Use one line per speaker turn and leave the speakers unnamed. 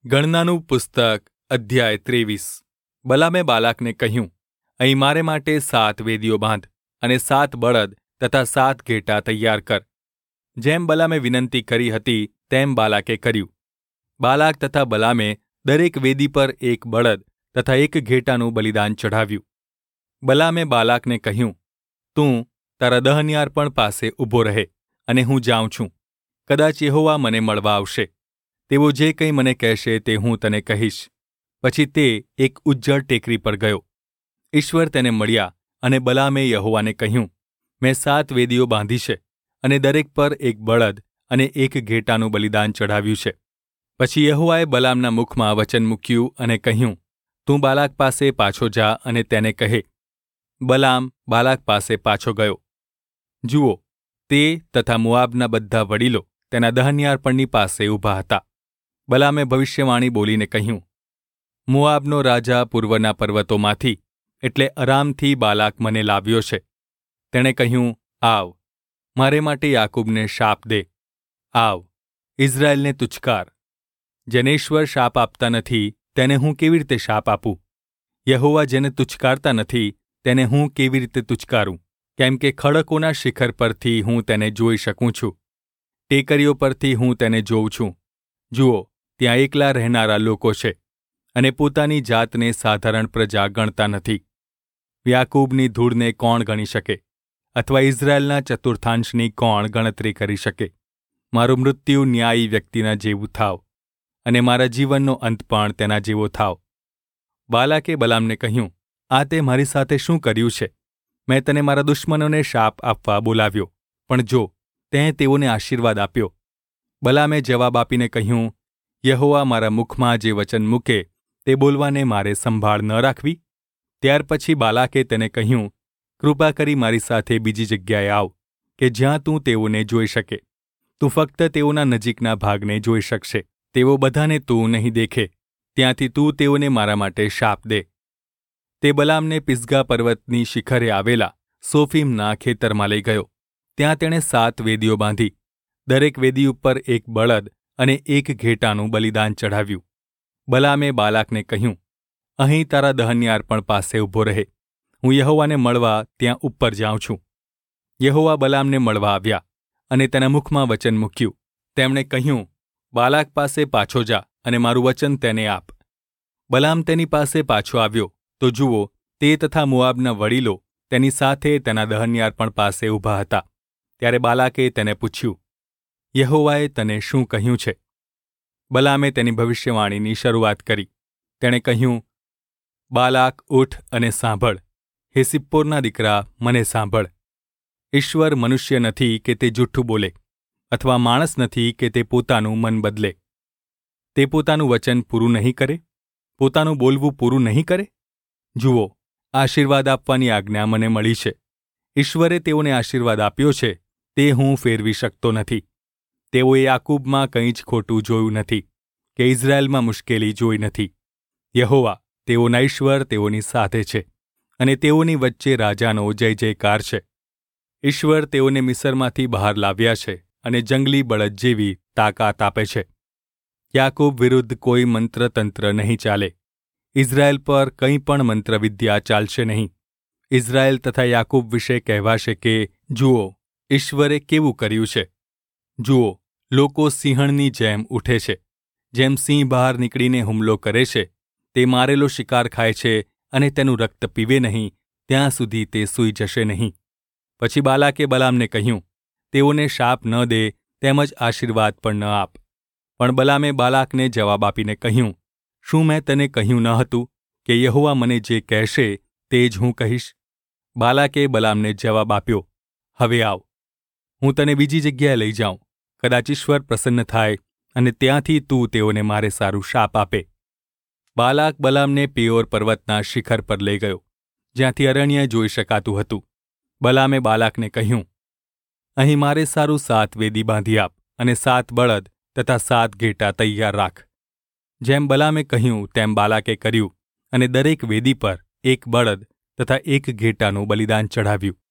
ગણનાનું પુસ્તક અધ્યાય 23 બલામે બાલાકને કહ્યું, અહીં મારે માટે 7 વેદીઓ બાંધ અને 7 બળદ તથા 7 ઘેટા તૈયાર કર. જેમ બલામે વિનંતી કરી હતી તેમ બાલાકે કર્યું. બાલાક તથા બલામે દરેક વેદી પર એક બળદ તથા એક ઘેટાનું બલિદાન ચઢાવ્યું. બલામે બાલાકને કહ્યું, તું તારા દહનયાર્પણ પાસે ઊભો રહે અને હું જાઉં છું. કદાચ યહોવા મને મળવા આવશે. તેઓ જે કંઈ મને કહેશે તે હું તને કહીશ. પછી તે એક ઉજ્જડ ટેકરી પર ગયો. ઈશ્વર તેને મળ્યા અને બલામે યહોવાને કહ્યું, મેં 7 વેદીઓ બાંધી છે અને દરેક પર એક બળદ અને એક ઘેટાનું બલિદાન ચઢાવ્યું છે. પછી યહોવાએ બલામના મુખમાં વચન મૂક્યું અને કહ્યું, તું બાલાક પાસે પાછો જા અને તેને કહે. બલામ બાલાક પાસે પાછો ગયો. જુઓ, તે તથા મોઆબના બધા વડીલો તેના દહનયાર્પણની પાસે ઊભા હતા. બલામે ભવિષ્યવાણી બોલીને કહ્યું, મોઆબનો રાજા પૂર્વના પર્વતોમાંથી એટલે અરામથી બાલાક મને લાવ્યો છે. તેણે કહ્યું, આવ, મારે માટે યાકૂબને શાપ દે. આવ, ઇઝરાયેલને તુચ્છકાર. જેને ઈશ્વર શાપ આપતા નથી તેને હું કેવી રીતે શાપ આપું? યહોવા જેને તુચ્છકારતા નથી તેને હું કેવી રીતે તુચ્છકારું? કેમ કે ખડકોના શિખર પરથી હું તેને જોઈ શકું છું. ટેકરીઓ પરથી હું તેને જોઉં છું. જુઓ, ત્યાં એકલા રહેનારા લોકો છે અને પોતાની જાતને સાધારણ પ્રજા ગણતા નથી. યાકૂબની ધૂળને કોણ ગણી શકે? અથવા ઇઝરાયેલના ચતુર્થાંશની કોણ ગણતરી કરી શકે? મારું મૃત્યુ ન્યાયી વ્યક્તિના જેવું થાવ અને મારા જીવનનો અંત પણ તેના જેવો થાવ. બાલાકે બલામને કહ્યું, આ તે મારી સાથે શું કર્યું છે? મેં તને મારા દુશ્મનોને શાપ આપવા બોલાવ્યો, પણ જો તેં તેઓને આશીર્વાદ આપ્યો. બલામે જવાબ આપીને કહ્યું, યહોવા મારા મુખમાં જે વચન મૂકે તે બોલવાને મારે સંભાળ ન રાખવી? ત્યાર પછી બાલાકે તેને કહ્યું, કૃપા કરી મારી સાથે બીજી જગ્યાએ આવ કે જ્યાં તું તેઓને જોઈ શકે. તું ફક્ત તેઓના નજીકના ભાગને જોઈ શકશે. તેઓ બધાને તું નહીં દેખે. ત્યાંથી તું તેઓને મારા માટે શાપ દે. તે બલામને પિસગા પર્વતની શિખરે આવેલા સોફીમના ખેતરમાં લઈ ગયો. ત્યાં તેણે 7 વેદીઓ બાંધી. દરેક વેદી ઉપર એક બળદ અને એક ઘેટાનું બલિદાન ચઢાવ્યું. બલામે બાલાકને કહ્યું, અહીં તારા દહનયાર્પણ પાસે ઊભો રહે. હું યહોવાને મળવા ત્યાં ઉપર જાઉં છું. યહોવા બલામને મળવા આવ્યા અને તેના મુખમાં વચન મૂક્યું. તેમણે કહ્યું, બાલાક પાસે પાછો જા અને મારું વચન તેને આપ. બલામ તેની પાસે પાછો આવ્યો તો જુઓ, તે તથા મોઆબના વડીલો તેની સાથે તેના દહનયાર્પણ પાસે ઊભા હતા. ત્યારે બાલાકે તેને પૂછ્યું, યહોવાએ તને શું કહ્યું છે? બલામે તેની ભવિષ્યવાણીની શરૂઆત કરી. તેણે કહ્યું, બાલાક, ઉઠ અને સાંભળ. હે સિપ્પોરના દીકરા, મને સાંભળ. ઈશ્વર મનુષ્ય નથી કે તે જૂઠું બોલે, અથવા માણસ નથી કે તે પોતાનું મન બદલે. તે પોતાનું વચન પૂરું નહીં કરે? પોતાનું બોલવું પૂરું નહીં કરે? જુઓ, આશીર્વાદ આપવાની આજ્ઞા મને મળી છે. ઈશ્વરે તેઓને આશીર્વાદ આપ્યો છે તે હું ફેરવી શકતો નથી. તેઓએ યાકૂબમાં કંઈ જ ખોટું જોયું નથી કે ઇઝરાયેલમાં મુશ્કેલી જોઈ નથી. યહોવા, તેઓના ઈશ્વર તેઓની સાથે છે અને તેઓની વચ્ચે રાજાનો જય જયકાર છે. ઈશ્વર તેઓને મિસરમાંથી બહાર લાવ્યા છે અને જંગલી બળદ જેવી તાકાત આપે છે. યાકૂબ વિરુદ્ધ કોઈ મંત્રતંત્ર નહીં ચાલે. ઇઝરાયેલ પર કંઈ પણ મંત્રવિદ્યા ચાલશે નહીં. ઇઝરાયેલ તથા યાકૂબ વિશે કહેવાશે કે જુઓ, ઈશ્વરે કેવું કર્યું છે. જુઓ, લોકો સિંહણની જેમ ઉઠે છે. જેમ સિંહ બહાર નીકળીને હુમલો કરે છે, તે મારેલો શિકાર ખાય છે અને તેનું રક્ત પીવે નહીં ત્યાં સુધી તે સૂઈ જશે નહીં. પછી બાલાકે બલામને કહ્યું, તેઓને શાપ ન દે તેમજ આશીર્વાદ પણ ન આપ. પણ બલામે બાલાકને જવાબ આપીને કહ્યું, શું મેં તને કહ્યું ન હતું કે યહોવા મને જે કહેશે તે જ હું કહીશ? બાલાકે બલામને જવાબ આપ્યો, હવે આવ, હું તને બીજી જગ્યાએ લઈ જાઉં. કદાચ ઈશ્વર પ્રસન્ન થાય અને ત્યાંથી તું તેઓને મારે સારું શાપ આપે. બાલાક બલામને પેયોર પર્વતના શિખર પર લઈ ગયો, જ્યાંથી અરણ્ય જોઈ શકાતું હતું. બલામે બાલાકને કહ્યું, અહીં મારે સારું 7 વેદી બાંધી આપ અને 7 બળદ તથા 7 ઘેટા તૈયાર રાખ. જેમ બલામે કહ્યું તેમ બાલાકે કર્યું અને દરેક વેદી પર એક બળદ તથા એક ઘેટાનું બલિદાન ચઢાવ્યું.